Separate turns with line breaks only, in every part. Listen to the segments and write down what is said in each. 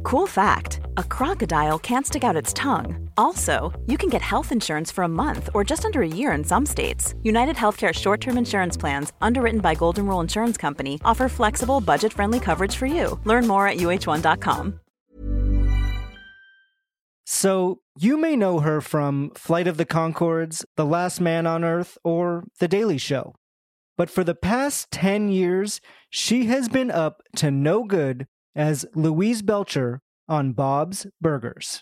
Cool fact, a crocodile can't stick out its tongue. Also, you can get health insurance for a month or just under a year in some states. United Healthcare short-term insurance plans, underwritten by Golden Rule Insurance Company, offer flexible, budget-friendly coverage for you. Learn more at uh1.com.
So, you may know her from Flight of the Conchords, The Last Man on Earth, or The Daily Show. But for the past 10 years, she has been up to no good as Louise Belcher on Bob's Burgers.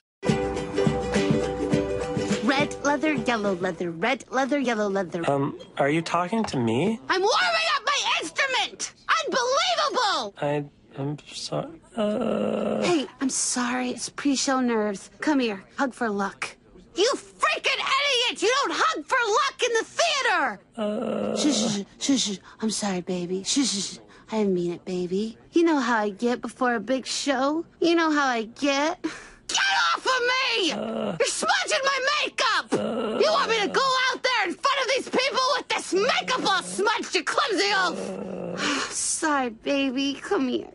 Red leather, yellow leather, red leather, yellow leather.
Are you talking to me?
I'm warming up my instrument! Unbelievable!
I'm sorry.
Hey, I'm sorry. It's pre-show nerves. Come here. Hug for luck. You freaking idiot! You don't hug for luck in the theater! Shush, shush, shush. I'm sorry, baby. Shush, shush. I didn't mean it, baby. You know how I get before a big show? You know how I get? Get off of me! You're smudging my makeup! You want me to go out there in front of these people with this makeup all smudged, you clumsy oaf! Sorry, baby. Come here.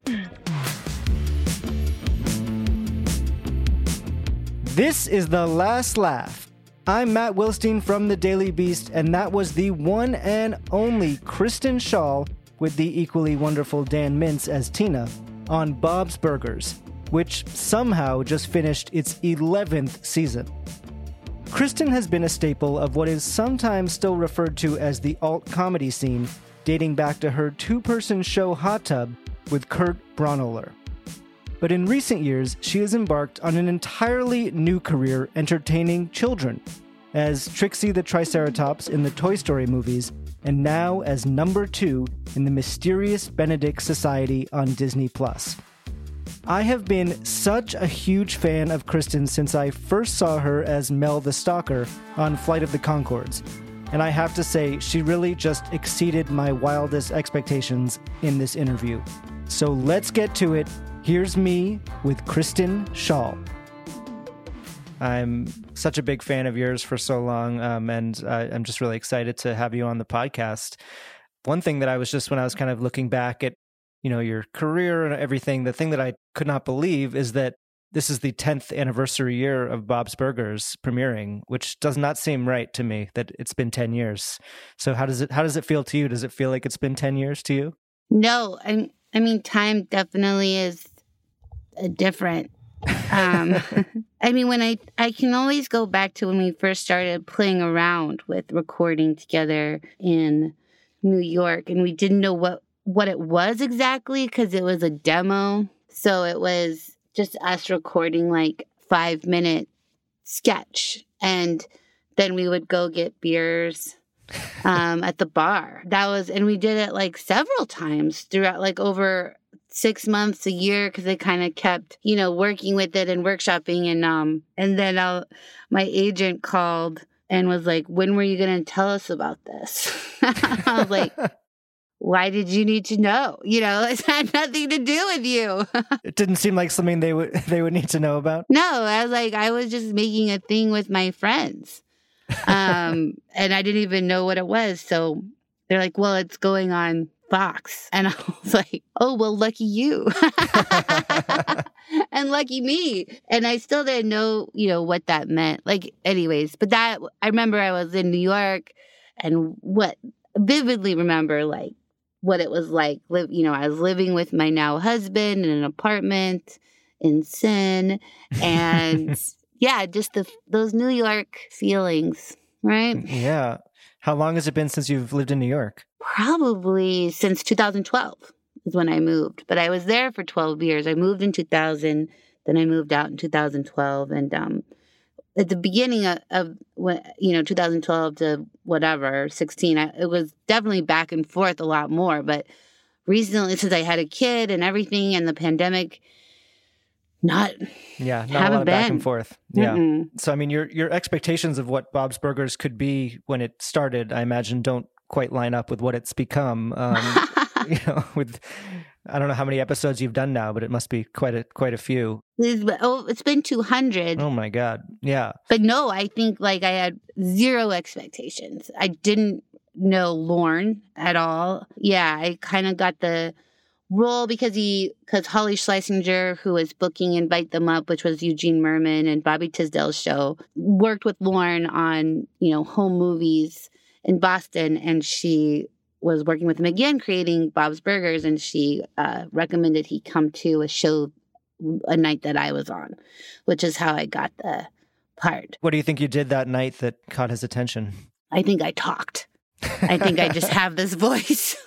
This is The Last Laugh. I'm Matt Wilstein from The Daily Beast, and that was the one and only Kristen Schaal with the equally wonderful Dan Mintz as Tina on Bob's Burgers, which somehow just finished its 11th season. Kristen has been a staple of what is sometimes still referred to as the alt-comedy scene, dating back to her two-person show Hot Tub with Kurt Braunohler. But in recent years, she has embarked on an entirely new career entertaining children, as Trixie the Triceratops in the Toy Story movies, and now as number 2 in the Mysterious Benedict Society on Disney+. I have been such a huge fan of Kristen since I first saw her as Mel the Stalker on Flight of the Conchords, and I have to say, she really just exceeded my wildest expectations in this interview. So let's get to it. Here's me with Kristen Schaal. I'm such a big fan of yours for so long, and I'm just really excited to have you on the podcast. One thing that I was just, when I was kind of looking back at, you know, your career and everything, the thing that I could not believe is that this is the 10th anniversary year of Bob's Burgers premiering, which does not seem right to me that it's been 10 years. So how does it feel to you? Does it feel like it's been 10 years to you?
No, I mean, time definitely is different. I mean, when I can always go back to when we first started playing around with recording together in New York, and we didn't know what it was exactly because it was a demo. So it was just us recording like 5-minute sketch, and then we would go get beers at the bar. And we did it like several times throughout, like over 6 months, a year, because they kind of kept, you know, working with it and workshopping. And then my agent called and was like, "When were you going to tell us about this?" I was like, "Why did you need to know? You know, it's had nothing to do with you."
It didn't seem like something they would need to know about.
No, I was just making a thing with my friends. And I didn't even know what it was. So they're like, "Well, it's going on Fox." And I was like, "Oh, well, lucky you." And lucky me. And I still didn't know, you know, what that meant. Like, anyways, but I remember I was in New York and vividly remember like what it was like. You know, I was living with my now husband in an apartment in Sin, and yeah, just those New York feelings, right?
Yeah. How long has it been since you've lived in New York?
Probably since 2012 is when I moved. But I was there for 12 years. I moved in 2000, then I moved out in 2012. And at the beginning of 2012 to whatever, 16, it was definitely back and forth a lot more. But recently, since I had a kid and everything and the pandemic, not a lot of back and forth.
Yeah. Mm-mm. So, I mean, your expectations of what Bob's Burgers could be when it started, I imagine, don't quite line up with what it's become. You know, with I don't know how many episodes you've done now, but it must be quite a few.
It's been 200.
Oh my God. Yeah.
But no, I think like I had zero expectations. I didn't know Lorne at all. Yeah, I kind of got the role because Holly Schlesinger, who was booking Invite Them Up, which was Eugene Merman and Bobby Tisdale's show, worked with Lorne on, home movies in Boston, and she was working with him again creating Bob's Burgers, and she recommended he come to a show a night that I was on, which is how I got the part.
What do you think you did that night that caught his attention?
I think I talked. I think I just have this voice.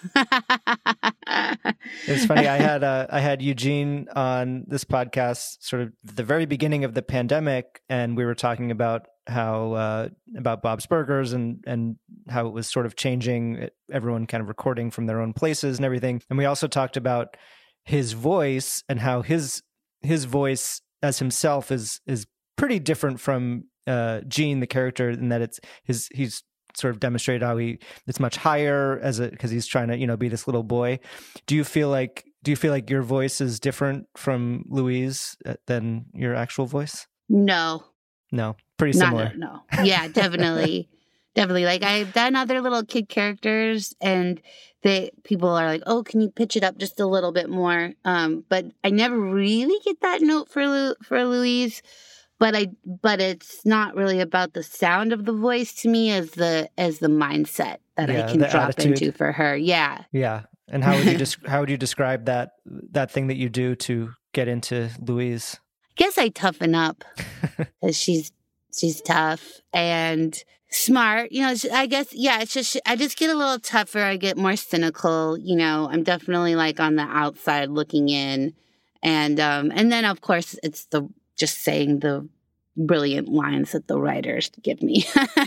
It's funny. I had Eugene on this podcast sort of the very beginning of the pandemic, and we were talking about how about Bob's Burgers and how it was sort of changing, everyone kind of recording from their own places and everything. And we also talked about his voice and how his voice as himself is pretty different from Gene, the character, in that he's sort of demonstrated how it's much higher because he's trying to be this little boy. Do you feel like your voice is different from Louise than your actual voice?
No,
pretty similar.
No, yeah, definitely. Definitely. Like, I've done other little kid characters, and people are like, "Oh, can you pitch it up just a little bit more?" But I never really get that note for Louise. But it's not really about the sound of the voice to me as the mindset that I can drop attitude into for her. Yeah.
Yeah. And how would you describe that thing that you do to get into Louise?
I guess I toughen up because she's tough and smart. I guess, yeah, it's just, I just get a little tougher. I get more cynical. I'm definitely like on the outside looking in. And then of course it's just saying the brilliant lines that the writers give me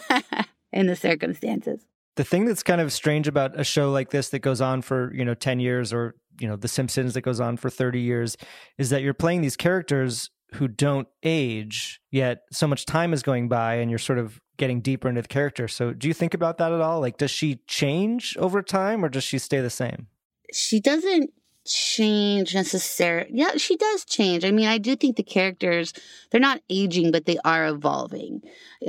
in the circumstances.
The thing that's kind of strange about a show like this that goes on for, 10 years or, The Simpsons that goes on for 30 years is that you're playing these characters who don't age, yet so much time is going by and you're sort of getting deeper into the character. So do you think about that at all? Like, does she change over time or does she stay the same?
She doesn't change necessarily. Yeah, she does change. I mean, I do think the characters, they're not aging, but they are evolving.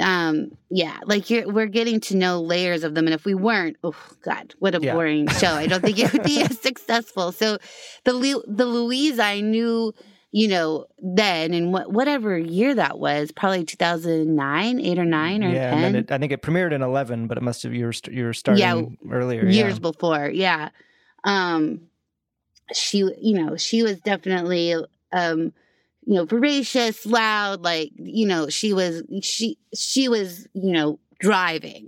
Yeah, like we're getting to know layers of them. And if we weren't, oh God, what a boring show. I don't think it would be as successful. So the Louise I knew, then in whatever year that was, probably 2009, 8 or 9 or 10.
And then I think it premiered in 11, but it must have, you were starting earlier.
Years before. Yeah. She was definitely, voracious, loud, like, she was, driving.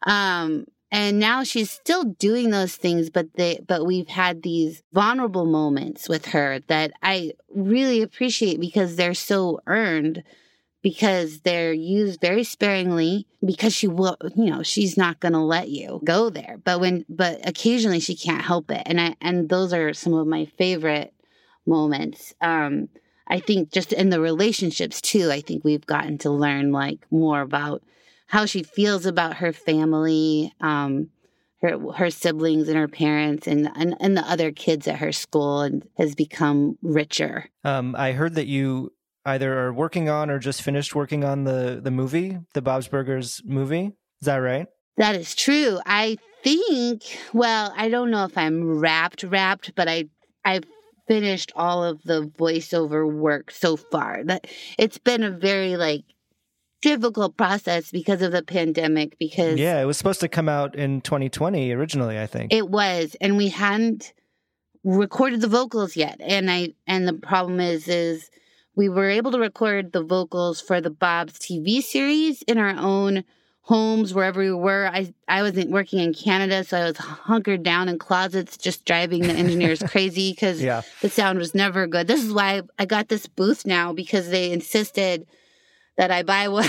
And now she's still doing those things, but we've had these vulnerable moments with her that I really appreciate because they're so earned, because they're used very sparingly, because she will, she's not going to let you go there. But occasionally she can't help it. And those are some of my favorite moments. I think just in the relationships too, I think we've gotten to learn like more about how she feels about her family, her siblings and her parents and the other kids at her school, and has become richer.
I heard that you either are working on or just finished working on the movie, the Bob's Burgers movie. Is that right?
That is true. I think, well, I don't know if I'm wrapped, but I've finished all of the voiceover work so far. That it's been a very difficult process because of the pandemic, because
it was supposed to come out in 2020 originally, I think.
It was, and we hadn't recorded the vocals yet. And the problem is we were able to record the vocals for the Bob's TV series in our own homes, wherever we were. I wasn't working in Canada, so I was hunkered down in closets, just driving the engineers crazy because the sound was never good. This is why I got this booth now, because they insisted that I buy one.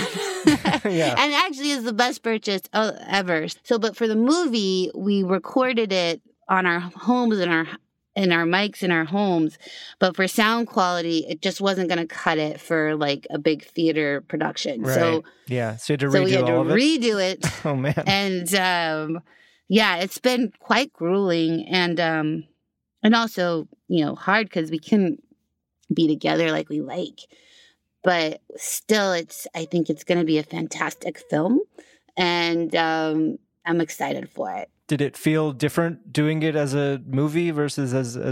And actually is the best purchase ever. So, but for the movie, we recorded it on our homes and our mics in our homes, but for sound quality, it just wasn't going to cut it for like a big theater production.
Right.
So
you had to
redo it.
Oh man.
And it's been quite grueling and also, hard because we couldn't be together like we like. But still, I think it's going to be a fantastic film, and I'm excited for it.
Did it feel different doing it as a movie versus as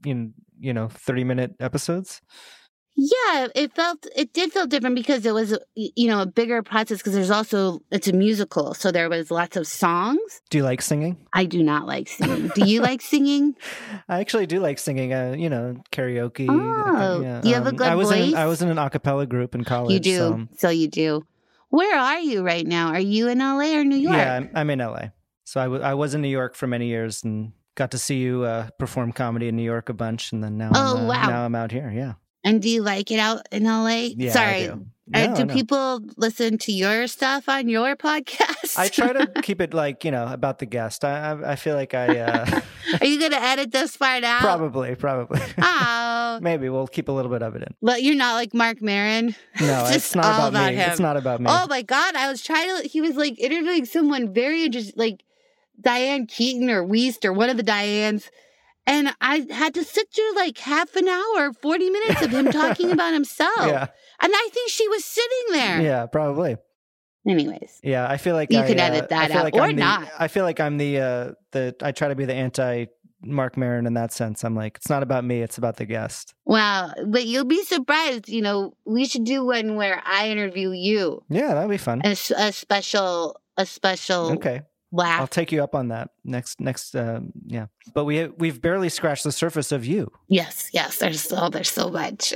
in 30-minute episodes?
Yeah, it did feel different because it was, a bigger process because it's a musical. So there was lots of songs.
Do you like singing?
I do not like singing. Do you like singing?
I actually do like singing, karaoke.
Oh,
yeah.
You have a good voice?
I was in an a cappella group in college.
You do. So you do. Where are you right now? Are you in LA or New York?
Yeah, I'm in LA. So I was in New York for many years and got to see you perform comedy in New York a bunch. And then now I'm out here. Yeah.
And do you like it out in LA?
Yeah,
Sorry.
I do.
Do people listen to your stuff on your podcast?
I try to keep it about the guest. I feel like I...
Are you going to edit this part out?
Probably.
Oh.
Maybe we'll keep a little bit of it in.
But you're not like Mark Maron?
No, it's not about me.
him.
It's not about me.
Oh my God. He was like interviewing someone very interesting, like Diane Keaton or Wiest or one of the Dianes. And I had to sit through like half an hour, 40 minutes of him talking about himself.
Yeah.
And I think she was sitting there.
Yeah, probably.
Anyways.
Yeah, I feel like
you could edit that out
like
or not.
I feel like I'm the I try to be the anti Mark Maron in that sense. I'm like, it's not about me, it's about the guest.
Wow, but you'll be surprised. We should do one where I interview you.
Yeah, that'd be fun.
A special.
Okay.
Laugh.
I'll take you up on that next. Yeah, but we've barely scratched the surface of you.
Yes. There's so much.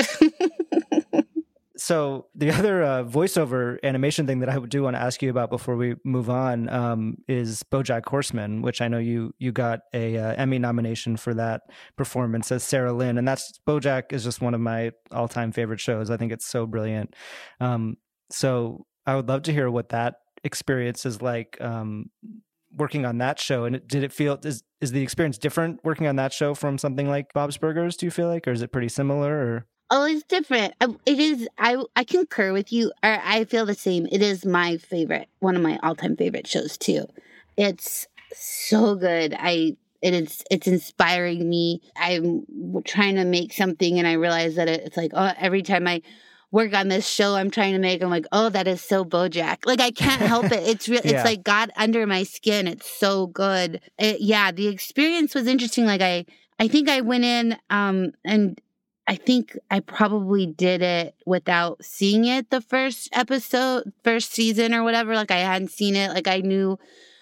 So the other voiceover animation thing that I do want to ask you about before we move on is BoJack Horseman, which I know you got a Emmy nomination for that performance as Sarah Lynn, and BoJack is just one of my all-time favorite shows. I think it's so brilliant. So I would love to hear what that experience is like. Working on that show, and did it feel is the experience different working on that show from something like Bob's Burgers? Do you feel like, or is it pretty similar? Or
oh, it's different. It is. I concur with you. Or I feel the same. It is my favorite, one of my all-time favorite shows too. It's so good. It's inspiring me. I'm trying to make something, and I realize that it's like every time I work on this show I'm trying to make, I'm like, oh, that is so BoJack. Like, I can't help it. It's real. It's like got under my skin. It's so good. The experience was interesting. Like, I think I went in, and I think I probably did it without seeing it the first season or whatever. Like, I hadn't seen it. Like, I knew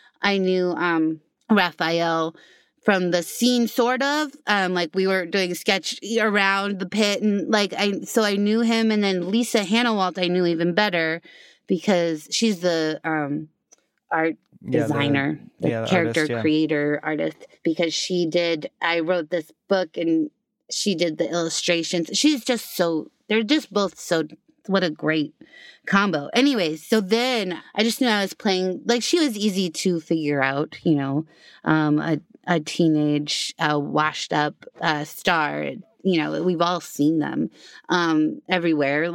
Raphael from the scene, sort of. Like, we were doing sketch around the pit, and so I knew him. And then Lisa Hanawalt I knew even better because she's the art designer, the character artist, creator, artist, because I wrote this book and she did the illustrations. She's just they're just both so, what a great combo. Anyways, so then I just knew I was playing, like, she was easy to figure out, a teenage, washed up star. We've all seen them everywhere.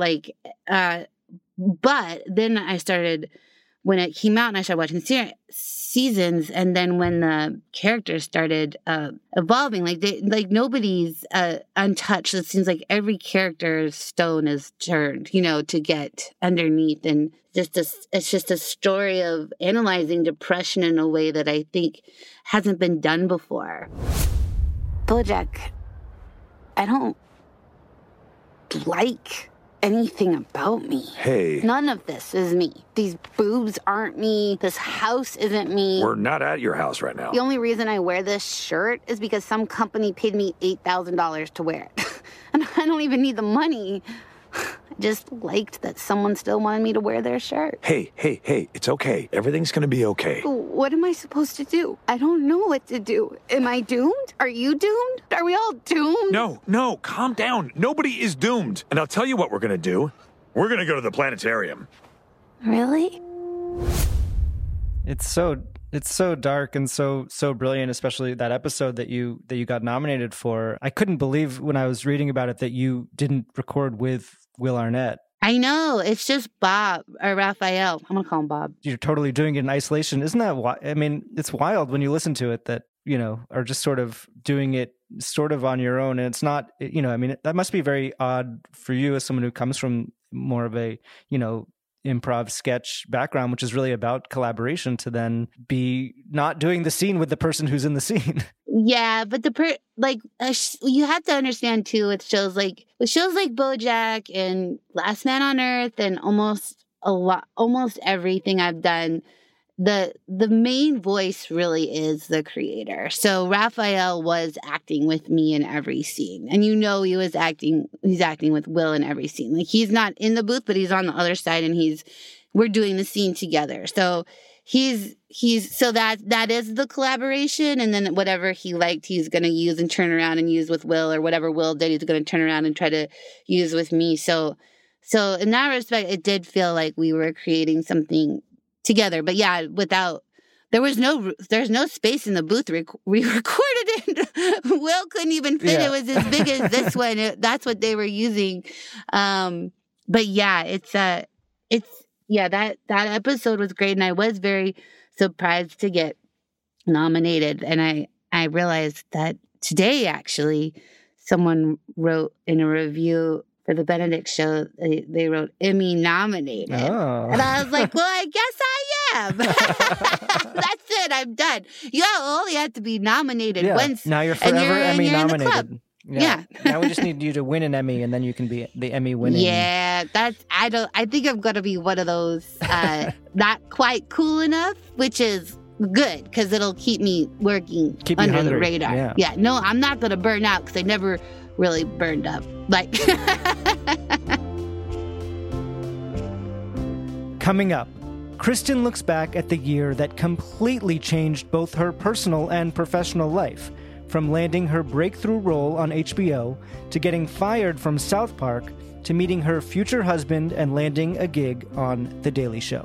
But then I started, when it came out and I started watching seasons, and then when the characters started evolving, nobody's untouched. It seems like every character's stone is turned, to get underneath, and it's just a story of analyzing depression in a way that I think hasn't been done before. BoJack, I don't like anything about me.
Hey.
None of this is me. These boobs aren't me. This house isn't me.
We're not at your house right now.
The only reason I wear this shirt is because some company paid me $8,000 to wear it. And I don't even need the money. I just liked that someone still wanted me to wear their shirt.
Hey, it's okay. Everything's gonna be okay.
What am I supposed to do? I don't know what to do. Am I doomed? Are you doomed? Are we all doomed?
No, calm down. Nobody is doomed. And I'll tell you what we're gonna do. We're gonna go to the planetarium.
Really?
It's so dark and so brilliant, especially that episode that you got nominated for. I couldn't believe when I was reading about it that you didn't record with Will Arnett.
I know. It's just Bob, or Raphael. I'm going to call him Bob.
You're totally doing it in isolation. Isn't that wild? I mean, it's wild when you listen to it that, are just sort of doing it sort of on your own. And it's not, that must be very odd for you as someone who comes from more of a, improv sketch background, which is really about collaboration, to then be not doing the scene with the person who's in the scene.
Yeah, but you have to understand too, with shows like BoJack and Last Man on Earth and almost everything I've done, the main voice really is the creator. So Raphael was acting with me in every scene, and he's acting with Will in every scene. Like, he's not in the booth, but he's on the other side, and we're doing the scene together. So so that is the collaboration, and then whatever he liked, he's going to use and turn around and use with Will, or whatever Will did, he's going to turn around and try to use with me. So in that respect, it did feel like we were creating something together. But yeah, there's no space in the booth we recorded in. Will couldn't even fit. Yeah. It was as big as this one. That's what they were using. But yeah, that episode was great, and I was very surprised to get nominated. And I realized that today, actually, someone wrote in a review for the Benedict show, they wrote Emmy nominated. Oh. And I was like, well, I guess I am. That's it. I'm done. You only have to be nominated once.
Now you're forever Emmy nominated. Yeah. Now we just need you to win an Emmy, and then you can be the Emmy winning.
Yeah, I think I'm going to be one of those not quite cool enough, which is good because it'll keep me working under the radar. Yeah. No, I'm not going to burn out because I never really burned up. Like
Coming up, Kristen looks back at the year that completely changed both her personal and professional life, from landing her breakthrough role on HBO to getting fired from South Park to meeting her future husband and landing a gig on The Daily Show.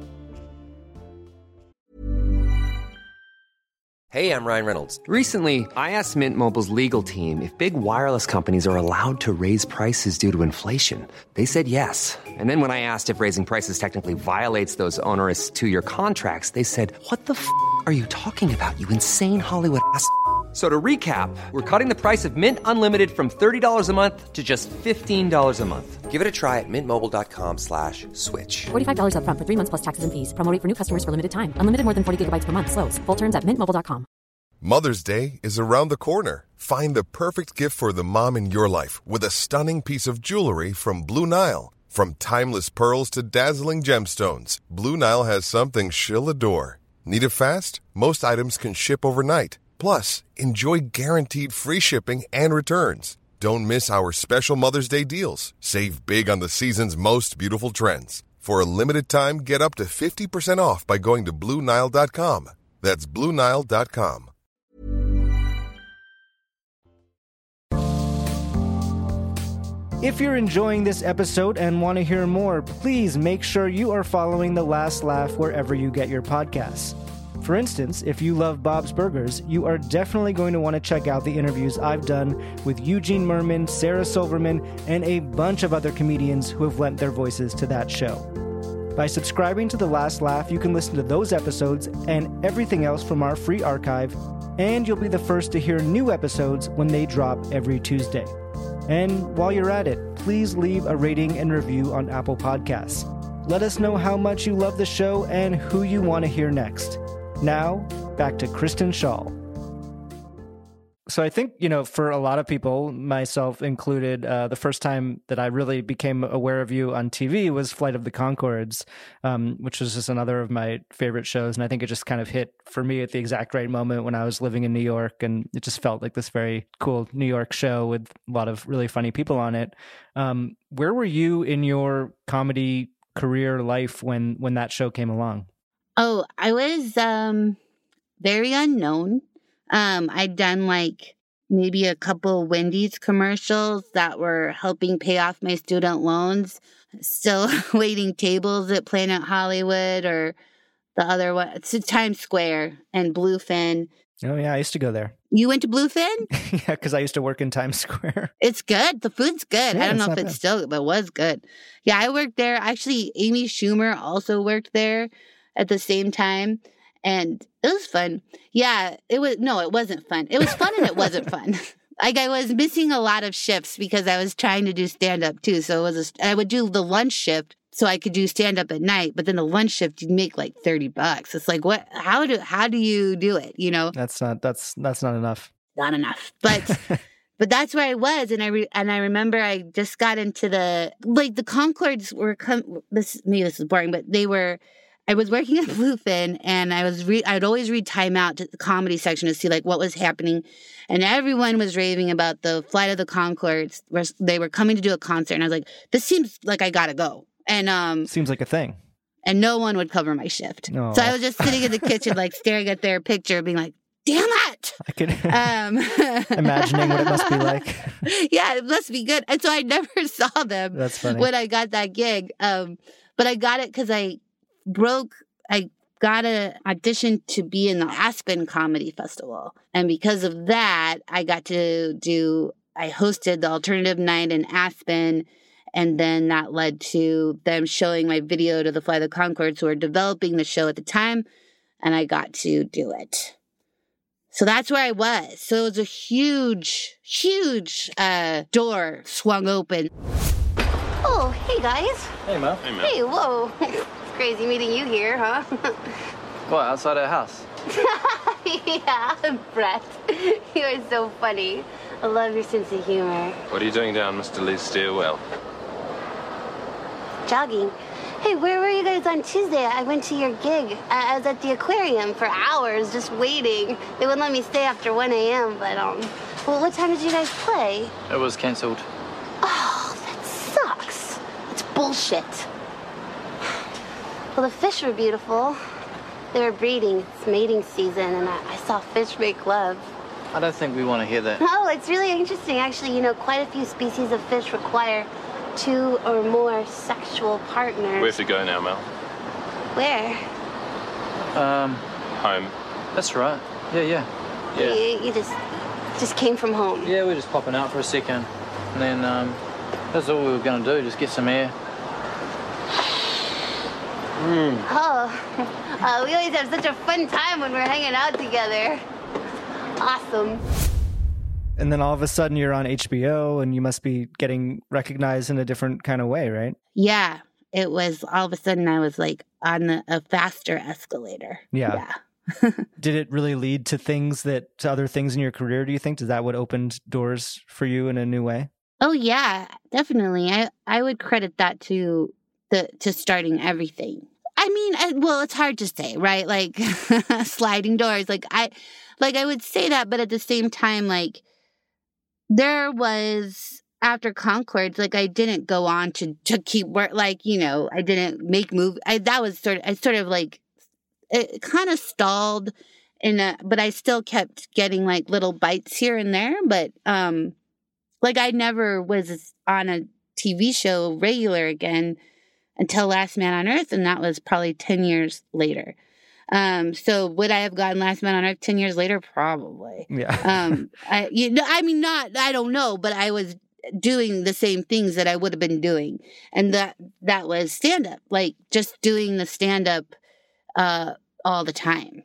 Hey, I'm Ryan Reynolds. Recently, I asked Mint Mobile's legal team if big wireless companies are allowed to raise prices due to inflation. They said yes. And then when I asked if raising prices technically violates those onerous 2-year contracts, they said, "What the f*** are you talking about, you insane Hollywood ass?" So to recap, we're cutting the price of Mint Unlimited from $30 a month to just $15 a month. Give it a try at mintmobile.com/switch.
$45 up front for 3 months plus taxes and fees. Promo rate for new customers for limited time. Unlimited more than 40 gigabytes per month. Slows full terms at mintmobile.com.
Mother's Day is around the corner. Find the perfect gift for the mom in your life with a stunning piece of jewelry from Blue Nile. From timeless pearls to dazzling gemstones, Blue Nile has something she'll adore. Need it fast? Most items can ship overnight. Plus, enjoy guaranteed free shipping and returns. Don't miss our special Mother's Day deals. Save big on the season's most beautiful trends. For a limited time, get up to 50% off by going to BlueNile.com. That's BlueNile.com.
If you're enjoying this episode and want to hear more, please make sure you are following The Last Laugh wherever you get your podcasts. For instance, if you love Bob's Burgers, you are definitely going to want to check out the interviews I've done with Eugene Merman, Sarah Silverman, and a bunch of other comedians who have lent their voices to that show. By subscribing to The Last Laugh, you can listen to those episodes and everything else from our free archive, and you'll be the first to hear new episodes when they drop every Tuesday. And while you're at it, please leave a rating and review on Apple Podcasts. Let us know how much you love the show and who you want to hear next. Now, back to Kristen Schaal. So I think, for a lot of people, myself included, the first time that I really became aware of you on TV was Flight of the Conchords, which was just another of my favorite shows. And I think it just kind of hit for me at the exact right moment when I was living in New York. And it just felt like this very cool New York show with a lot of really funny people on it. Where were you in your comedy career life when that show came along?
Oh, I was very unknown. I'd done maybe a couple Wendy's commercials that were helping pay off my student loans. Still waiting tables at Planet Hollywood, or the other one, it's Times Square and Bluefin.
Oh, yeah, I used to go there.
You went to Bluefin?
Yeah, because I used to work in Times Square.
It's good. The food's good.
Yeah,
I don't know if it's still, but it was good. Yeah, I worked there. Actually, Amy Schumer also worked there at the same time, and it was fun. Yeah, it wasn't fun. It was fun and it wasn't fun. I was missing a lot of shifts because I was trying to do stand-up too. So I would do the lunch shift so I could do stand up at night, but then the lunch shift you'd make like $30. It's like, what? How do you do it? You know,
That's not enough.
Not enough, but. But that's where I was, and I remember I just got into the Concords were this is boring, but I was working at Bluefin, and I'd always read Time Out to the comedy section to see like what was happening, and everyone was raving about the Flight of the Conchords, where they were coming to do a concert, and I was like, this seems like I gotta go, and
seems like a thing,
and no one would cover my shift,
oh.
So I was just sitting in the kitchen like staring at their picture, being like, damn it!
I could imagining what it must be like.
Yeah, it must be good. And so I never saw them.
That's funny.
When I got that gig. But I got it because I got an audition to be in the Aspen Comedy Festival. And because of that, I hosted the alternative night in Aspen. And then that led to them showing my video to the Flight of the Conchords, who were developing the show at the time. And I got to do it. So that's where I was. So it was a huge, huge door swung open.
Oh, hey, guys.
Hey, Mo.
Hey, Mo.
Hey, whoa. It's crazy meeting you here, huh?
What, outside our house?
Yeah, Brett. You are so funny. I love your sense of humor.
What are you doing down Mr. Lee's stairwell?
Jogging. Hey, where were you guys on Tuesday? I went to your gig. I was at the aquarium for hours just waiting. They wouldn't let me stay after 1 a.m., but, well, what time did you guys play?
It was cancelled.
Oh, that sucks. It's bullshit. Well, the fish were beautiful. They were breeding. It's mating season, and I saw fish make love.
I don't think we want to hear that.
Oh, it's really interesting. Actually, quite a few species of fish require 2 or more sexual partners.
We have to go now, Mel.
Where?
Home.
That's right. Yeah.
You just came from home.
Yeah, we're just popping out for a second. And then, that's all we were going to do, just get some air.
Oh, we always have such a fun time when we're hanging out together. Awesome.
And then all of a sudden you're on HBO and you must be getting recognized in a different kind of way, right?
Yeah. It was all of a sudden I was like on a faster escalator.
Yeah. Did it really lead to other things in your career, do you think? Is that what opened doors for you in a new way?
Oh, yeah, definitely. I would credit that to starting everything. I mean, well, it's hard to say, right? Like sliding doors. I would say that, but at the same time, like, there was, after Concords, like, I didn't go on to keep work, like, I didn't make movies. It kind of stalled but I still kept getting like little bites here and there. But, like, I never was on a TV show regular again until Last Man on Earth. And that was probably 10 years later. So would I have gotten Last Man on Earth 10 years later? Probably.
Yeah.
I don't know, but I was doing the same things that I would have been doing. And that was stand-up, like just doing the stand-up all the time.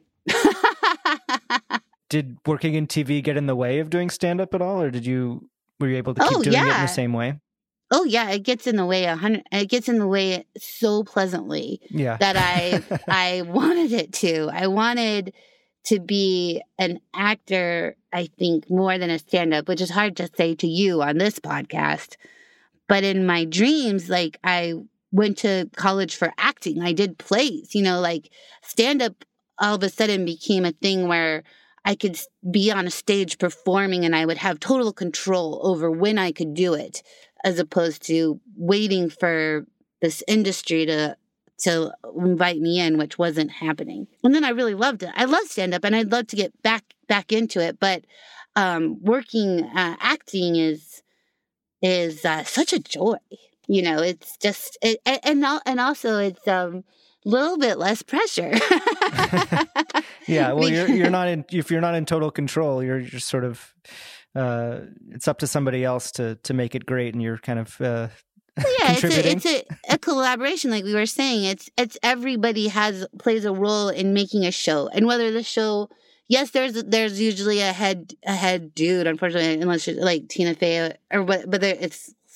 Did working in TV get in the way of doing stand-up at all? Or were you able to keep doing it in the same way?
Oh yeah, it gets in the way it gets in the way so pleasantly that I wanted it to. I wanted to be an actor, I think, more than a stand-up, which is hard to say to you on this podcast. But in my dreams, like, I went to college for acting. I did plays, like stand-up all of a sudden became a thing where I could be on a stage performing and I would have total control over when I could do it, as opposed to waiting for this industry to invite me in, which wasn't happening. And then I really loved it. I love stand-up and I'd love to get back into it. But working acting is such a joy. It's just, and also it's a little bit less pressure.
Yeah, well, you're not if you're not in total control, you're just sort of, it's up to somebody else to make it great, and you're kind of contributing.
It's a collaboration, like we were saying. It's everybody plays a role in making a show, and whether the show, yes, there's usually a head dude, unfortunately, unless you're like Tina Fey but it's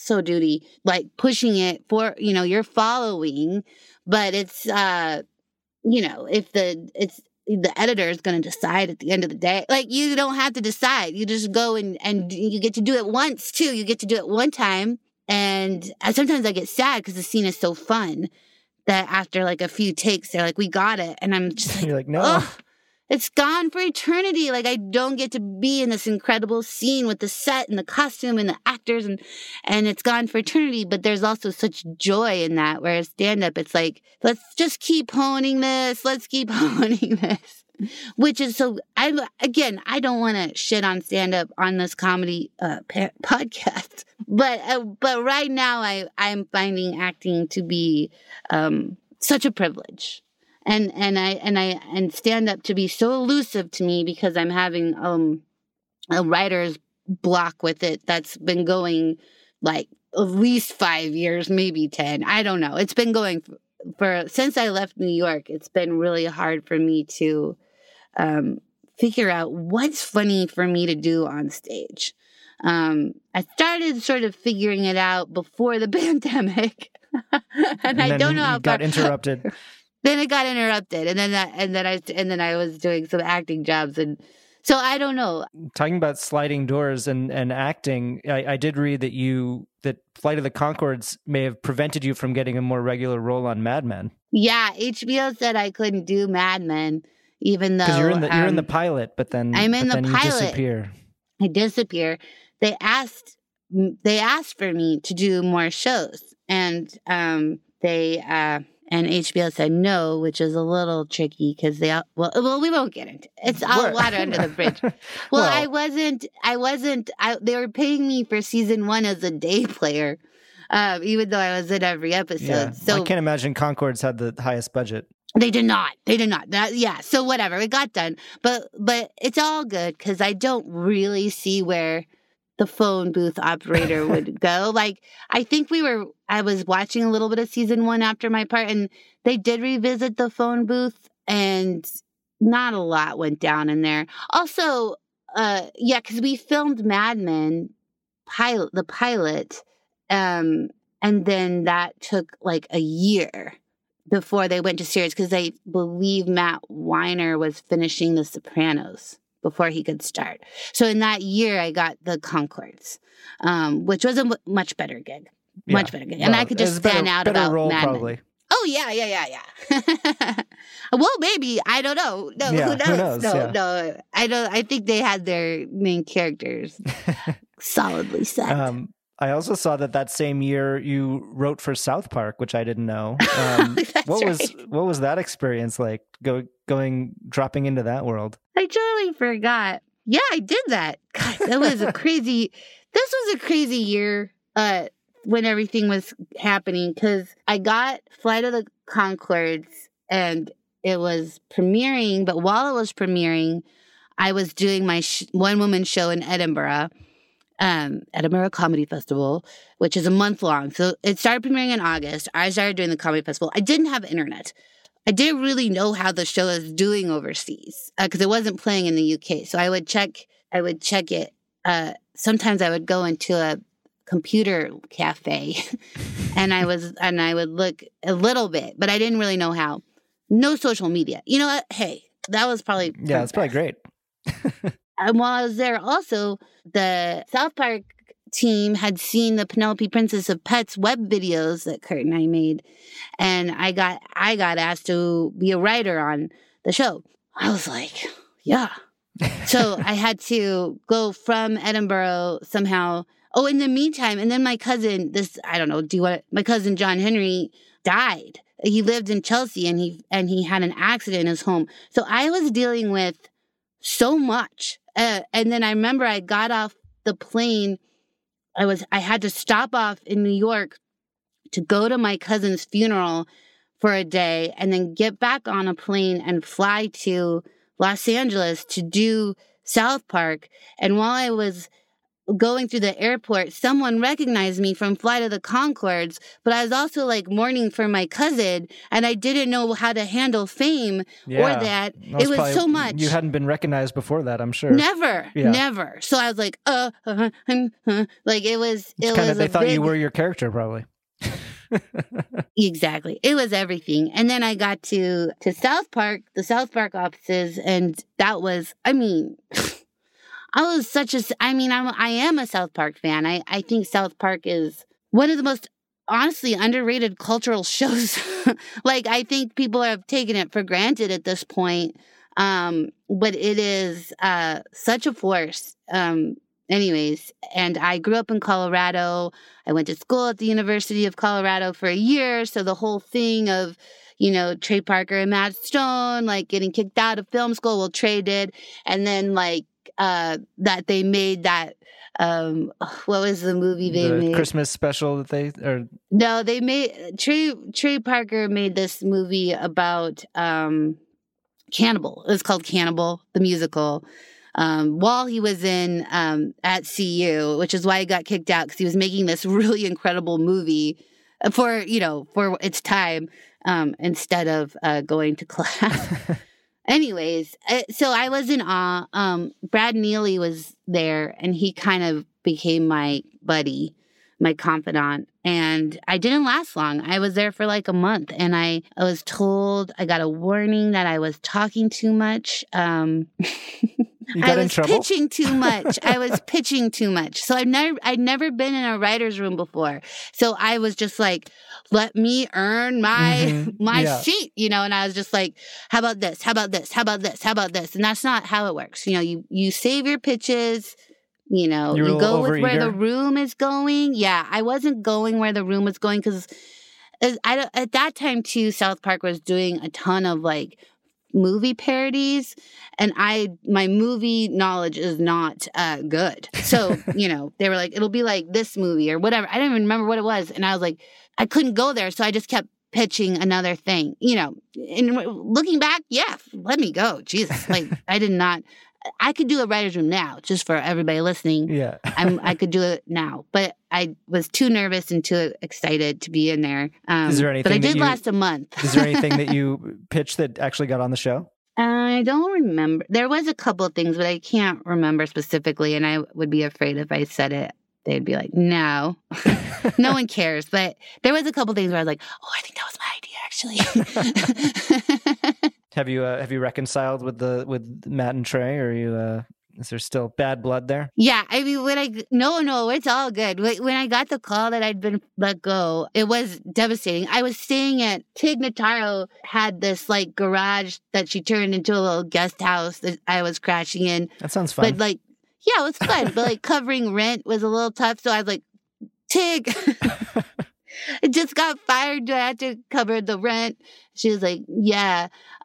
so duty, like pushing it for, you're following, but it's, if the editor is going to decide at the end of the day, like you don't have to decide. You just go and you get to do it once too. You get to do it one time. And sometimes I get sad because the scene is so fun that after like a few takes, they're like, we got it. And I'm just like,
you're like, no.
Ugh, it's gone for eternity. Like I don't get to be in this incredible scene with the set and the costume and the actors and it's gone for eternity. But there's also such joy in that. Whereas stand-up, it's like, let's just keep honing this. Let's keep honing this. Which is so, I don't want to shit on stand-up on this comedy podcast. But right now I'm finding acting to be such a privilege. And stand up to be so elusive to me because I'm having a writer's block with it that's been going like at least 5 years, maybe 10. I don't know. It's been going for since I left New York. It's been really hard for me to figure out what's funny for me to do on stage. I started sort of figuring it out before the pandemic, and I don't know how
got interrupted.
Then it got interrupted, and then I was doing some acting jobs, and so I don't know.
Talking about sliding doors and acting, I did read that Flight of the Conchords may have prevented you from getting a more regular role on Mad Men.
Yeah, HBO said I couldn't do Mad Men, even though
because you're in the pilot, but then
I'm in the pilot.
You disappear.
I disappear. They asked for me to do more shows, and and HBO said no, which is a little tricky because we won't get into it. It's all water under the bridge. Well, I wasn't, they were paying me for season 1 as a day player, even though I was in every episode.
Yeah.
So
I can't imagine Conchords had the highest budget.
They did not. So whatever, it got done. But it's all good because I don't really see where the phone booth operator would go. Like, I think I was watching a little bit of season 1 after my part, and they did revisit the phone booth, and not a lot went down in there. Also, because we filmed Mad Men, the pilot, and then that took like a year before they went to series, because I believe Matt Weiner was finishing The Sopranos before he could start. So in that year, I got the Conchords, which was a much better gig. Much better gig. And I could just stand out about Mad Men. Oh, yeah. Well, maybe. I don't know. No, who knows? No. I think they had their main characters solidly set.
I also saw that same year you wrote for South Park, which I didn't know. What was that experience like, dropping into that world?
I totally forgot. Yeah, I did that. God, that was this was a crazy year when everything was happening, because I got Flight of the Conchords and it was premiering, but while it was premiering, I was doing my one-woman show in Edinburgh. Edinburgh Comedy Festival, which is a month long. So it started premiering in August. I started doing the comedy festival. I didn't have internet. I didn't really know how the show is doing overseas because it wasn't playing in the UK. So I would check it. Sometimes I would go into a computer cafe and I would look a little bit, but I didn't really know how. No social media. You know what? Hey, that was probably
that's probably great.
And while I was there, also, the South Park team had seen the Penelope Princess of Pets web videos that Kurt and I made, and I got asked to be a writer on the show. I was like, yeah. So I had to go from Edinburgh somehow. Oh, in the meantime, and then my cousin, my cousin John Henry died. He lived in Chelsea, and he had an accident in his home. So I was dealing with so much. And then I remember I got off the plane. I had to stop off in New York to go to my cousin's funeral for a day and then get back on a plane and fly to Los Angeles to do South Park. And while I was going through the airport, someone recognized me from Flight of the Conchords, but I was also like mourning for my cousin, and I didn't know how to handle fame or that. It was so much.
You hadn't been recognized before that, I'm sure.
Never. So I was like, like it was.
They thought you were your character, probably.
Exactly. It was everything. And then I got to South Park, the South Park offices, and that was, I mean, I was I am a South Park fan. I think South Park is one of the most honestly underrated cultural shows. Like, I think people have taken it for granted at this point. But it is such a force. Anyways, and I grew up in Colorado. I went to school at the University of Colorado for a year. So the whole thing of, Trey Parker and Matt Stone, like getting kicked out of film school, well, Trey did. And then like that they made that, what was the movie they made?
Christmas special that
No, they made, Trey Parker made this movie about Cannibal. It was called Cannibal, the musical. While he was in at CU, which is why he got kicked out, because he was making this really incredible movie for its time, instead of going to class. Anyways, so I was in awe. Brad Neely was there, and he kind of became my buddy, my confidant. And I didn't last long. I was there for like a month, and I was told, I got a warning that I was talking too much. I was pitching too much. I was pitching too much. So I'd never been in a writer's room before. So I was just like, let me earn my seat, and I was just like, how about this? How about this? How about this? How about this? And that's not how it works. You save your pitches. You go with where the room is going. Yeah, I wasn't going where the room was going because at that time too, South Park was doing a ton of like movie parodies, and my movie knowledge is not good. So they were like, it'll be like this movie or whatever. I don't even remember what it was, and I was like, I couldn't go there, so I just kept pitching another thing. And looking back, yeah, let me go. Jesus, like I did not. I could do a writer's room now, just for everybody listening.
Yeah.
I could do it now, but I was too nervous and too excited to be in there.
Is there anything?
But I did last a month.
Is there anything that you pitched that actually got on the show?
I don't remember. There was a couple of things, but I can't remember specifically, and I would be afraid if I said it, they'd be like, no, no one cares. But there was a couple of things where I was like, oh, I think that was my idea, actually.
Have you reconciled with Matt and Trey, or is there still bad blood there?
Yeah, I mean, no, it's all good. When I got the call that I'd been let go, it was devastating. I was staying at Tig Notaro had this like garage that she turned into a little guest house that I was crashing in.
That sounds fun.
But like, yeah, it was fun. But like covering rent was a little tough, so I was like, Tig. It just got fired. Do I have to cover the rent? She was like, yeah.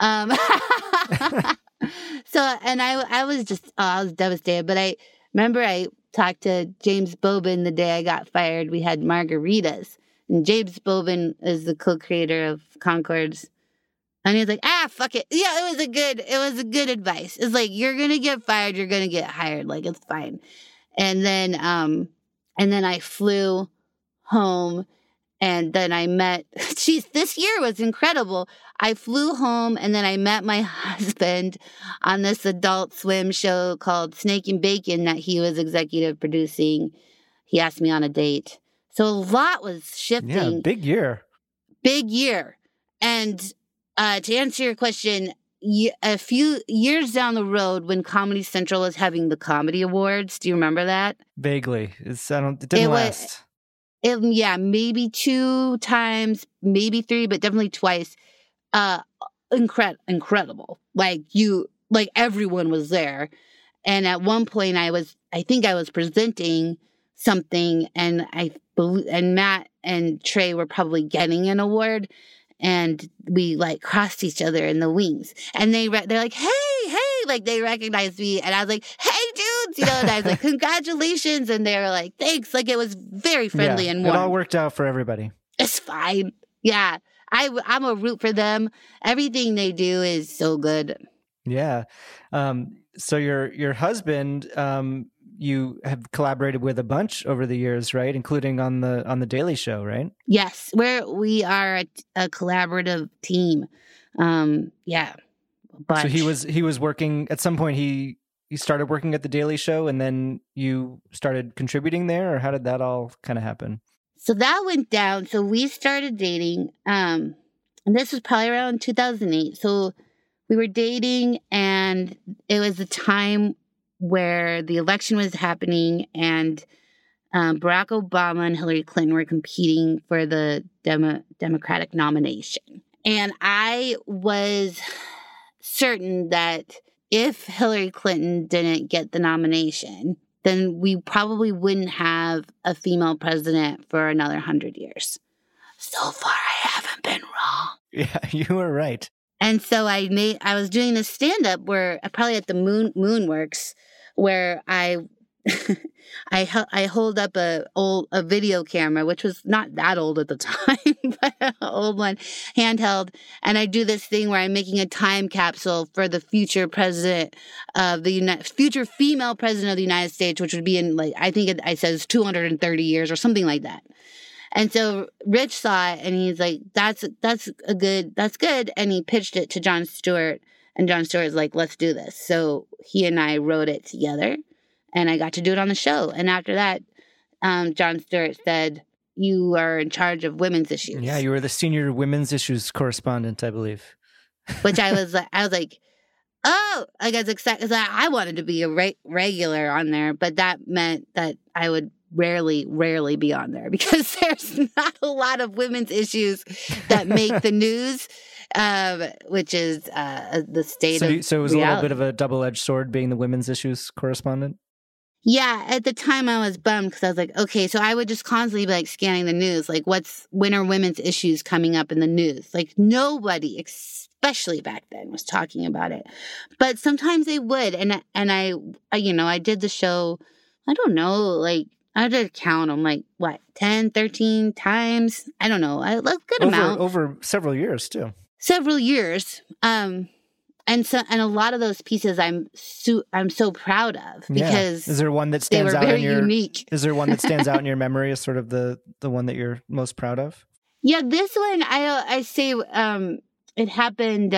So, and I was just, I was devastated. But I remember I talked to James Bobin the day I got fired. We had margaritas. And James Bobin is the co-creator of Conchords. And he was like, fuck it. Yeah, it was a good advice. It's like, you're going to get fired. You're going to get hired. Like, it's fine. And then I flew home. And then I met, this year was incredible. I flew home and then I met my husband on this Adult Swim show called Snake and Bacon that he was executive producing. He asked me on a date. So a lot was shifting.
Yeah, big year.
Big year. And to answer your question, a few years down the road when Comedy Central was having the Comedy Awards, do you remember that?
Vaguely. It didn't last.
Maybe 2 times, maybe 3, but definitely twice. Incredible. Like everyone was there. And at one point I think I was presenting something and and Matt and Trey were probably getting an award, and we like crossed each other in the wings, and they're like, hey, like they recognized me, and I was like, hey dudes, and I was like, congratulations, and they were like, thanks. Like it was very friendly and warm.
It all worked out for everybody.
It's fine. Yeah. I'm a root for them. Everything they do is so good.
Yeah. So your husband you have collaborated with a bunch over the years, right? Including on the Daily Show, right?
Yes, we are a collaborative team. Yeah. Bunch.
So he was working at some point. He started working at the Daily Show, and then you started contributing there, or how did that all kind of happen?
So that went down. So we started dating, and this was probably around 2008. So we were dating, and it was the time where the election was happening, and Barack Obama and Hillary Clinton were competing for the Democratic nomination. And I was certain that if Hillary Clinton didn't get the nomination, then we probably wouldn't have a female president for another 100 years. So far, I haven't been wrong.
Yeah, you were right.
And so I was doing this stand-up where probably at the Moonworks, where I hold up a video camera, which was not that old at the time, but an old one, handheld, and I do this thing where I'm making a time capsule for the future president of future female president of the United States, which would be in I think it says 230 years or something like that. And so Rich saw it and he's like, that's good. And he pitched it to Jon Stewart, and Jon Stewart's like, let's do this. So he and I wrote it together, and I got to do it on the show. And after that, Jon Stewart said, you are in charge of women's issues.
Yeah, you were the senior women's issues correspondent, I believe.
Which I was like, oh, I got excited because I wanted to be a regular on there, but that meant that I would rarely be on there because there's not a lot of women's issues that make the news, which is the state of
So it was
reality.
A little bit of a double-edged sword being the women's issues correspondent?
Yeah, at the time I was bummed because I was like, okay, so I would just constantly be scanning the news, when are women's issues coming up in the news? Nobody, especially back then, was talking about it. But sometimes they would, and I did the show, I don't know, I had to count them, 10, 13 times? I don't know, a good amount.
Over several years, too.
Several years. And a lot of those pieces I'm so proud of because
Is there one that stands
they were
out
very
in your
unique.
Is there one that stands out in your memory as sort of the one that you're most proud of?
Yeah, this one I say it happened.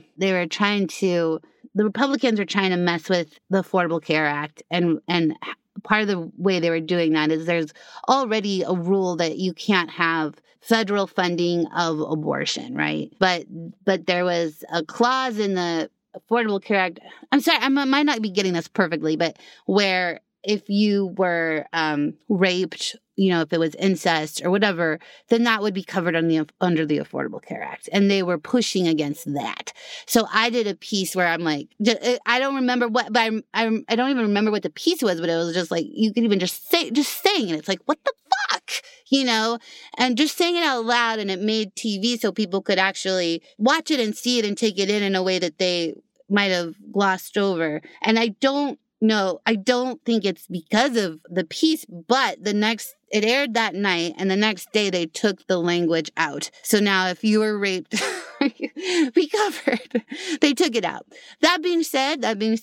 The Republicans were trying to mess with the Affordable Care Act, and part of the way they were doing that is there's already a rule that you can't have federal funding of abortion, right? But there was a clause in the Affordable Care Act. I'm sorry, I might not be getting this perfectly, but where if you were raped, if it was incest or whatever, then that would be covered under the Affordable Care Act. And they were pushing against that. So I did a piece where I'm like, I don't remember what, but I don't even remember what the piece was, but it was just you could even just saying it. It's what the fuck, and just saying it out loud, and it made TV so people could actually watch it and see it and take it in a way that they might have glossed over. And I don't think it's because of the piece, but it aired that night, and the next day they took the language out. So now if you were raped, we covered. They took it out. That being said,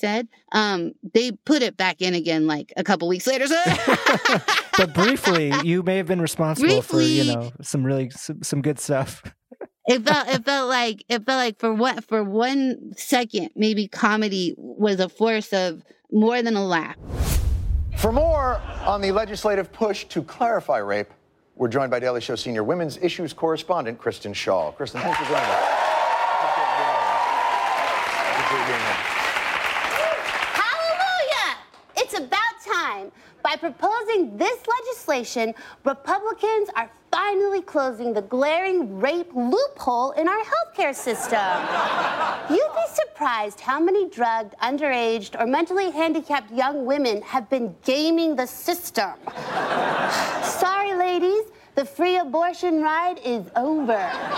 they put it back in again a couple weeks later. So
But briefly, you may have been responsible for some good stuff.
It felt like for one second, maybe comedy was a force of more than a laugh.
For more on the legislative push to clarify rape, we're joined by Daily Show senior women's issues correspondent Kristen Schaal. Kristen, thanks for joining us.
Hallelujah! It's about time. By proposing this legislation, Republicans are finally closing the glaring rape loophole in our healthcare system. You'd be surprised how many drugged, underaged, or mentally handicapped young women have been gaming the system. Sorry, ladies, the free abortion ride is over.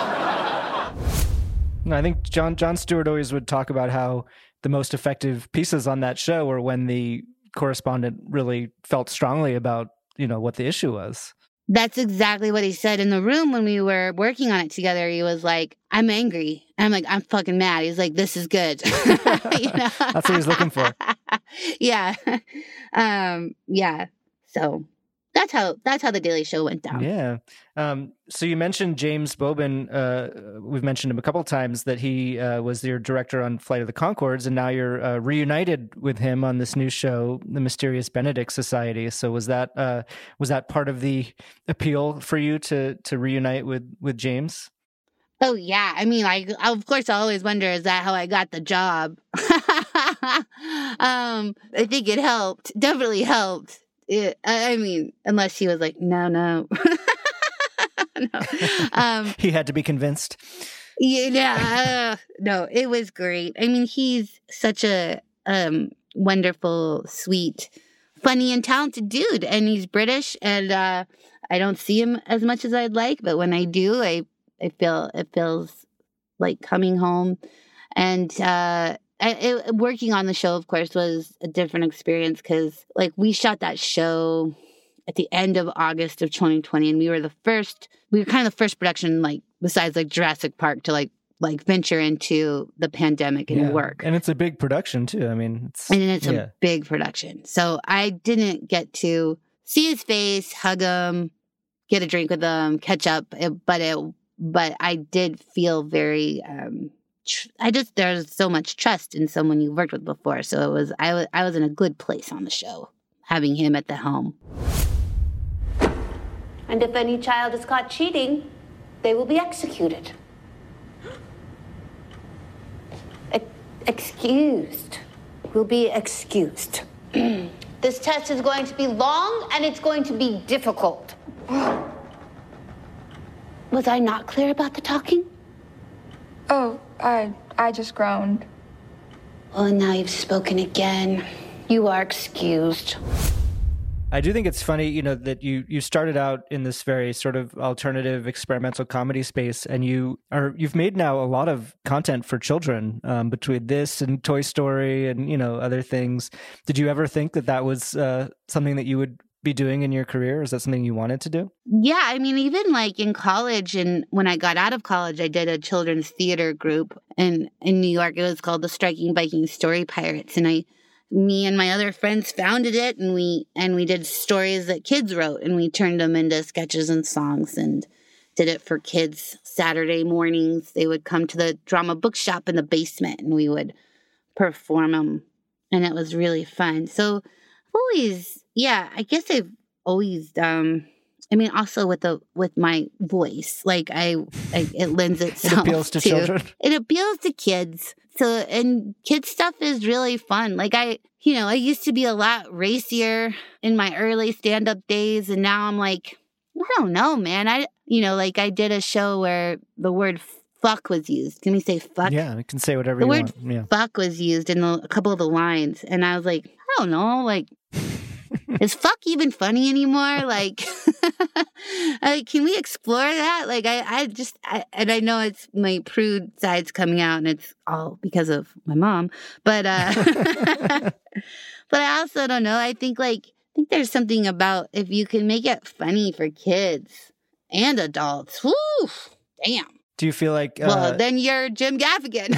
I think Jon Stewart always would talk about how the most effective pieces on that show were when the correspondent really felt strongly about, what the issue was.
That's exactly what he said in the room when we were working on it together. He was like, I'm angry. I'm like, I'm fucking mad. He's like, this is good.
That's what he's looking for.
Yeah. Yeah. So that's how the Daily Show went down.
Yeah. So you mentioned James Bobin. We've mentioned him a couple of times that he was your director on Flight of the Conchords, and now you're reunited with him on this new show, The Mysterious Benedict Society. So was that part of the appeal for you to reunite with James?
Oh yeah. I mean, of course I always wonder, is that how I got the job? I think it helped. Definitely helped. I mean, unless he was like, no. No.
He had to be convinced.
Yeah. No, it was great. I mean, he's such a wonderful, sweet, funny, and talented dude. And he's British, and I don't see him as much as I'd like, but when I do, I feel it feels like coming home. And working on the show, of course, was a different experience because, like, we shot that show at the end of August of 2020, and we were kind of the first production, like, besides like Jurassic Park, to like venture into the pandemic and work.
And it's a big production too. I mean,
it's a big production. So I didn't get to see his face, hug him, get a drink with him, catch up, but I did feel very. There's so much trust in someone you've worked with before. So I was in a good place on the show, having him at the helm.
And if any child is caught cheating, they will be executed. Excused. Will be excused. This test is going to be long and it's going to be difficult. Was I not clear about the talking?
Oh, I just groaned.
Well, and now you've spoken again. You are excused.
I do think it's funny, that you started out in this very sort of alternative experimental comedy space, and you've made now a lot of content for children, between this and Toy Story and, other things. Did you ever think that was something that you would be doing in your career? Is that something you wanted to do?
Yeah, I mean, even like in college, and when I got out of college, I did a children's theater group in New York. It was called the Striking Viking Story Pirates, and me and my other friends founded it, and we did stories that kids wrote, and we turned them into sketches and songs and did it for kids. Saturday mornings, they would come to the drama bookshop in the basement, and we would perform them, and it was really fun. So I guess I've always, also with my voice, like it lends itself.
It appeals to children.
It appeals to kids. So, and kids stuff is really fun. Like I used to be a lot racier in my early stand-up days, and now I'm like, I don't know, man. I did a show where the word fuck was used. Can we say fuck?
Yeah, we can say whatever you want.
The word fuck was used in a couple of the lines, and I was like, I don't know, like, is fuck even funny anymore? Like, can we explore that? Like, and I know it's my prude side's coming out, and it's all because of my mom. But, but I also don't know. I think there's something about if you can make it funny for kids and adults. Whoo, damn.
Do you feel like?
Well, then you're Jim Gaffigan.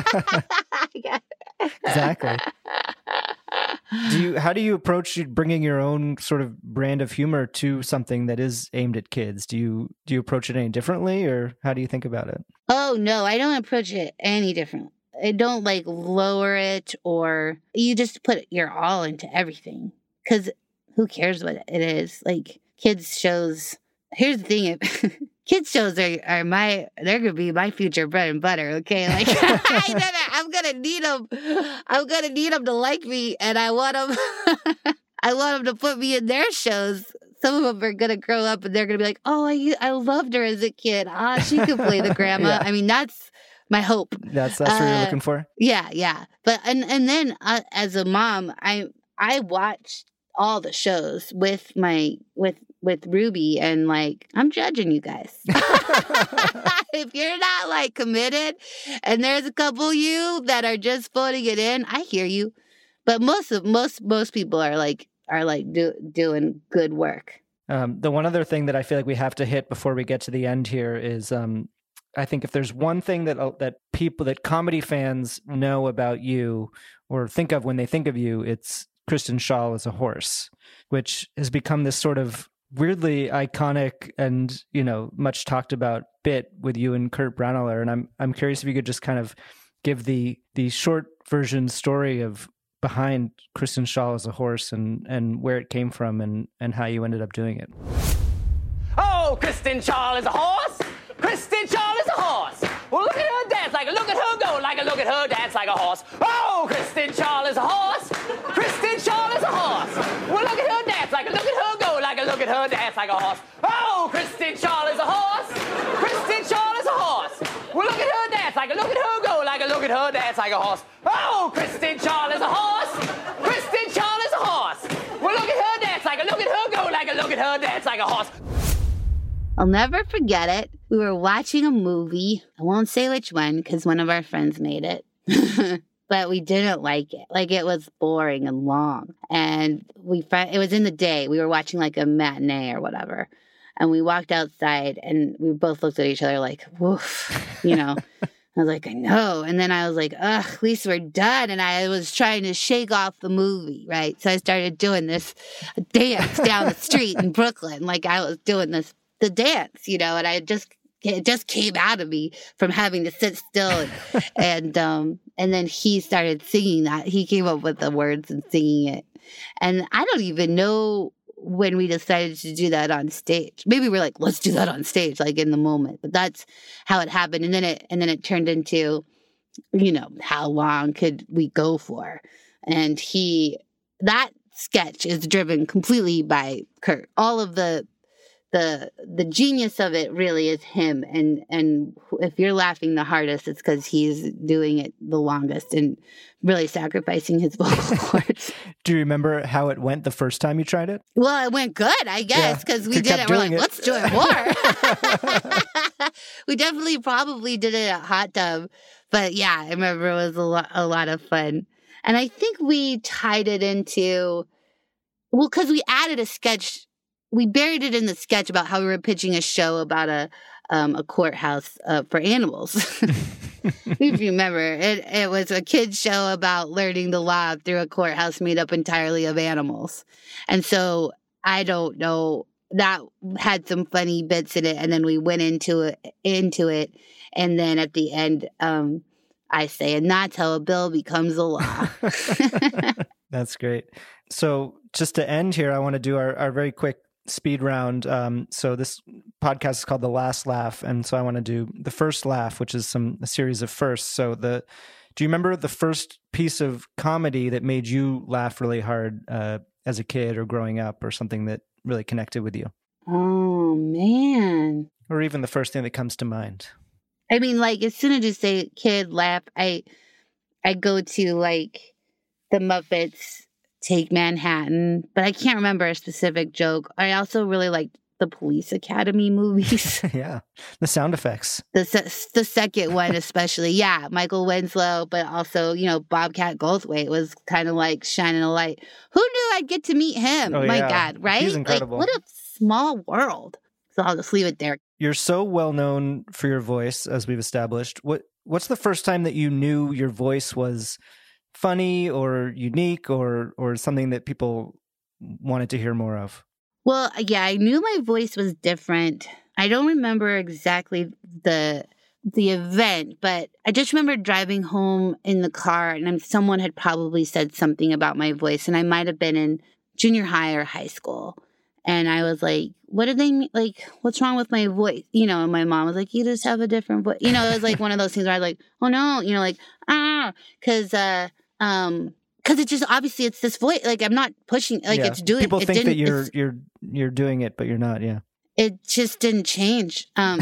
Exactly. How do you approach bringing your own sort of brand of humor to something that is aimed at kids? Do you approach it any differently, or how do you think about it?
Oh no, I don't approach it any different. I don't lower it, or you just put your all into everything, because who cares what it is? Like, kids shows. Here's the thing. Kids shows they're gonna be my future bread and butter. Okay, like I'm gonna need them. I'm gonna need them to like me, and I want them to put me in their shows. Some of them are gonna grow up, and they're gonna be like, "Oh, I loved her as a kid. She could play the grandma." Yeah. I mean, that's my hope.
That's what you're looking for.
Yeah. But and then as a mom, I watched all the shows with Ruby, and I'm judging you guys. If you're not committed, and there's a couple of you that are just phoning it in, I hear you. But most people are doing good work.
The one other thing that I feel like we have to hit before we get to the end here is I think if there's one thing that comedy fans know about you or think of when they think of you, it's Kristen Schaal as a horse, which has become this sort of weirdly iconic and, much talked about bit with you and Kurt Braunohler. And I'm curious if you could just kind of give the short version story of behind Kristen Schaal as a horse and where it came from and how you ended up doing it.
Oh, Kristen Schaal is a horse. Kristen Schaal is a horse. Well, look at her dance like a look at her go like a look at her dance like a horse. Oh, Kristen Schaal is a horse. Kristen Schaal is a horse. Well, look at her dance like a look at her go like a look at her dance like a horse. Oh, Kristen Schaal is a horse. Kristen Schaal is a horse. Well, look at her dance like a look at her go like a look at her dance like a horse. Oh, Kristen Schaal is a horse. Kristen Schaal is a horse. Well, look at her dance like a look at her go like a look at her dance like a horse.
I'll never forget it. We were watching a movie. I won't say which one because one of our friends made it. But we didn't like it. Like, it was boring and long. And it was in the day. We were watching like a matinee or whatever. And we walked outside and we both looked at each other like, woof, I was like, I know. And then I was like, ugh, at least we're done. And I was trying to shake off the movie, right? So I started doing this dance down the street in Brooklyn. Like, I was doing the dance, and it just came out of me from having to sit still. And then he started singing that. He came up with the words and singing it. And I don't even know when we decided to do that on stage. Maybe we're like, let's do that on stage, like in the moment. But that's how it happened. And then it turned into, how long could we go for? And that sketch is driven completely by Kurt. All of the genius of it really is him. And if you're laughing the hardest, it's because he's doing it the longest and really sacrificing his vocal cords.
Do you remember how it went the first time you tried it?
Well, it went good, I guess, because we did it. We're like, let's do it more. We definitely probably did it at Hot Tub. But yeah, I remember it was a lot of fun. And I think we tied it into, because we added a sketch. We buried it in the sketch about how we were pitching a show about a courthouse for animals. If you remember, it was a kid's show about learning the law through a courthouse made up entirely of animals. And so I don't know, that had some funny bits in it, and then we went into it, and then at the end, I say, and that's how a bill becomes a law.
That's great. So just to end here, I want to do our very quick speed round. So this podcast is called The Last Laugh, and so I want to do the first laugh, which is a series of firsts. So do you remember the first piece of comedy that made you laugh really hard as a kid or growing up, or something that really connected with you?
Oh man.
Or even the first thing that comes to mind.
I mean, like, as soon as you say kid laugh, I go to like the Muppets Take Manhattan, but I can't remember a specific joke. I also really liked the Police Academy movies.
Yeah, the sound effects.
The second one especially. Yeah, Michael Winslow, but also, Bobcat Goldthwait was kind of like shining a light. Who knew I'd get to meet him?
Oh,
My
yeah.
God, right?
He's incredible.
Like, what a small world. So I'll just leave it there.
You're so well known for your voice, as we've established. What's the first time that you knew your voice was funny or unique or something that people wanted to hear more of?
Well, yeah, I knew my voice was different. I don't remember exactly the event, but I just remember driving home in the car and someone had probably said something about my voice, and I might have been in junior high or high school. And I was like, what did they mean? Like, what's wrong with my voice? And my mom was like, you just have a different voice. It was like one of those things where I was like, oh no, because it just, obviously it's this voice. Like, I'm not pushing, like, yeah. It's doing.
People think that you're doing it, but you're not. Yeah.
It just didn't change. And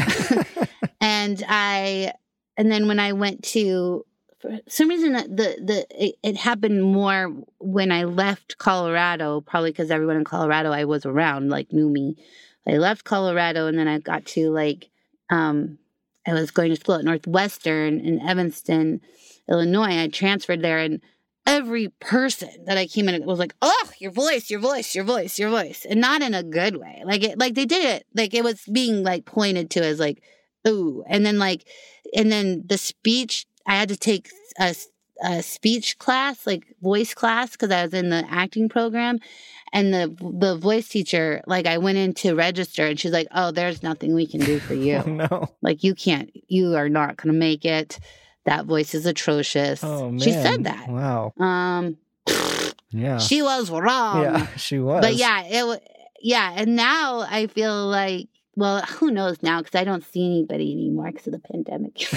then when I went to, for some reason, it happened more when I left Colorado, probably because everyone in Colorado I was around, like, knew me. I left Colorado, and then I got to, I was going to school at Northwestern in Evanston, Illinois. I transferred there, and every person that I came in was like, oh, your voice, your voice, your voice, your voice. And not in a good way. Like they did it, like it was being like pointed to as like, ooh. And then the speech, I had to take a speech class, like voice class, because I was in the acting program. And the voice teacher, like, I went in to register and she's like, oh, there's nothing we can do for you.
Oh, no.
Like, you are not going to make it. That voice is atrocious.
Oh, man.
She said that.
Wow. Yeah.
She was wrong.
Yeah, she was.
But yeah, and now I feel like, well, who knows now, because I don't see anybody anymore because of the pandemic.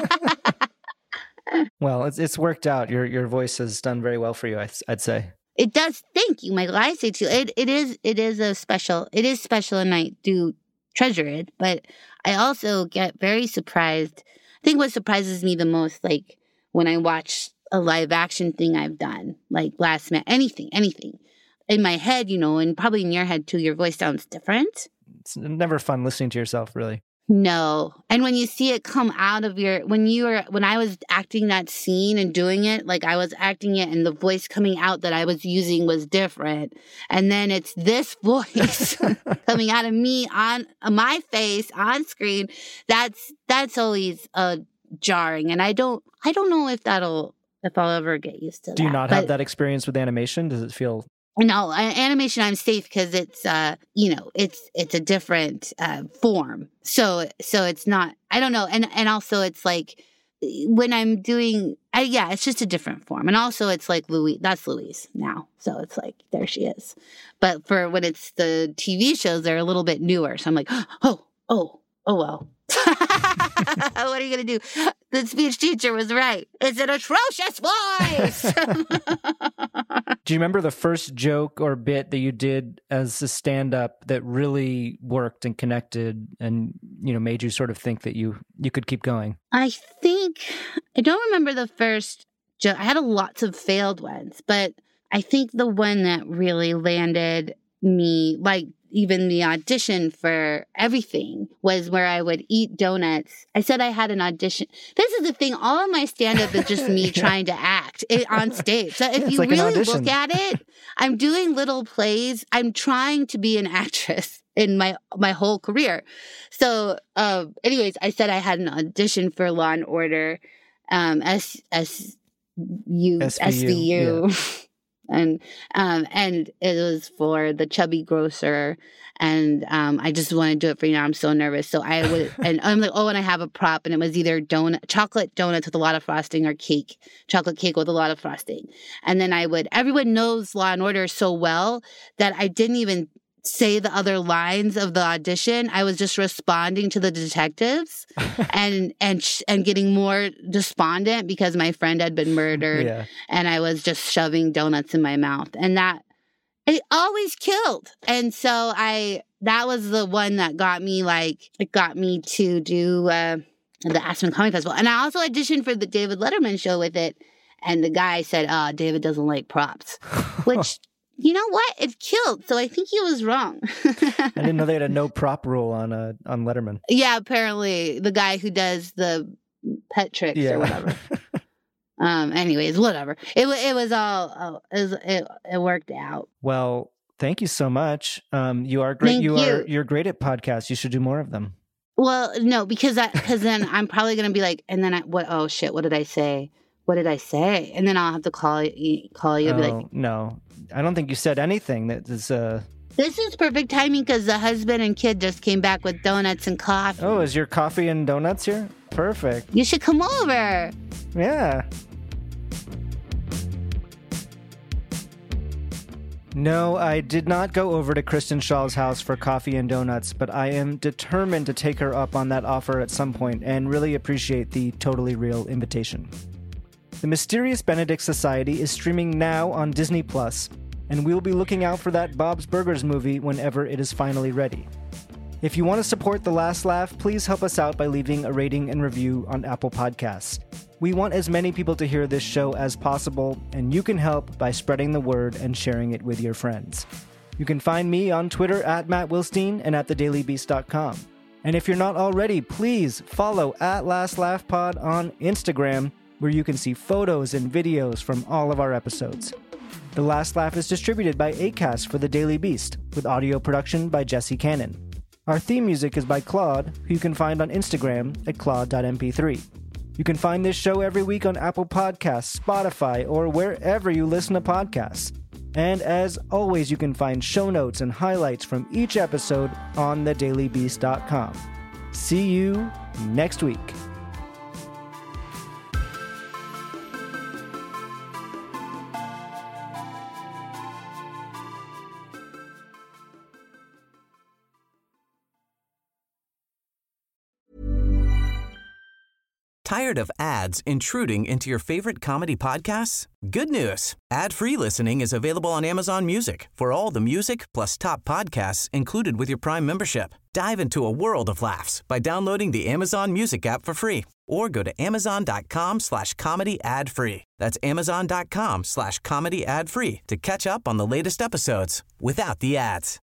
Well, it's worked out. Your voice has done very well for you, I'd say.
It does. Thank you, Michael. I say too. It is special, and I do treasure it. But I also get very surprised. I think what surprises me the most, like when I watch a live action thing I've done, like Last Man, anything in my head, and probably in your head too, your voice sounds different.
It's never fun listening to yourself, really.
No. And when you see it come out of when I was acting that scene and doing it, like I was acting it and the voice coming out that I was using was different. And then it's this voice coming out of me on my face on screen. That's always jarring. And I don't know if I'll ever get used to that.
Do you not have that experience with animation? Does it feel...
No, animation, I'm safe because it's, it's a different form. So it's not, I don't know. And also it's like when I'm doing, it's just a different form. And also it's like that's Louise now. So it's like, there she is. But for when it's the TV shows, they're a little bit newer. So I'm like, oh, well. What are you going to do? The speech teacher was right. It's an atrocious voice.
Do you remember the first joke or bit that you did as a stand-up that really worked and connected and, made you sort of think that you could keep going?
I don't remember the first joke. I had lots of failed ones, but I think the one that really landed me, like even the audition for everything, was where I would eat donuts. I said I had an audition. This is the thing. All of my stand-up is just me trying to act on stage. So if you really look at it, I'm doing little plays. I'm trying to be an actress in my whole career. So anyways, I said I had an audition for Law and Order, SVU.
Yeah.
And it was for the chubby grocer, and I just want to do it for I'm so nervous. So I would, and I'm like, and I have a prop, and it was either chocolate donuts with a lot of frosting or chocolate cake with a lot of frosting. And then everyone knows Law and Order so well that I didn't even say the other lines of the audition. I was just responding to the detectives and getting more despondent because my friend had been murdered.
Yeah.
And I was just shoving donuts in my mouth, and that it always killed. And so that was the one that got me to do the Aspen Comedy Festival. And I also auditioned for the David Letterman show with it, and the guy said, David doesn't like props, which you know what? It killed. So I think he was wrong.
I didn't know they had a no prop rule on Letterman.
Yeah, apparently the guy who does the pet tricks or whatever. Anyways, whatever. It was all it worked out.
Well, thank you so much. You are great.
Thank
You're great at podcasts. You should do more of them.
Well, no, because then I'm probably gonna be like, and then oh shit, what did I say? What did I say? And then I'll have to call you and be like,
no, I don't think you said anything that is.
This is perfect timing because the husband and kid just came back with donuts and coffee.
Oh, is your coffee and donuts here? Perfect.
You should come over.
Yeah. No, I did not go over to Kristen Schaal's house for coffee and donuts, but I am determined to take her up on that offer at some point and really appreciate the totally real invitation. The Mysterious Benedict Society is streaming now on Disney+, and we'll be looking out for that Bob's Burgers movie whenever it is finally ready. If you want to support The Last Laugh, please help us out by leaving a rating and review on Apple Podcasts. We want as many people to hear this show as possible, and you can help by spreading the word and sharing it with your friends. You can find me on Twitter at Matt Wilstein and at thedailybeast.com. And if you're not already, please follow at Last Laugh Pod on Instagram, where you can see photos and videos from all of our episodes. The Last Laugh is distributed by Acast for The Daily Beast, with audio production by Jesse Cannon. Our theme music is by Claude, who you can find on Instagram at claude.mp3. You can find this show every week on Apple Podcasts, Spotify, or wherever you listen to podcasts. And as always, you can find show notes and highlights from each episode on thedailybeast.com. See you next week.
Tired of ads intruding into your favorite comedy podcasts? Good news. Ad-free listening is available on Amazon Music for all the music plus top podcasts included with your Prime membership. Dive into a world of laughs by downloading the Amazon Music app for free or go to amazon.com/comedy ad-free. That's amazon.com/comedy ad-free to catch up on the latest episodes without the ads.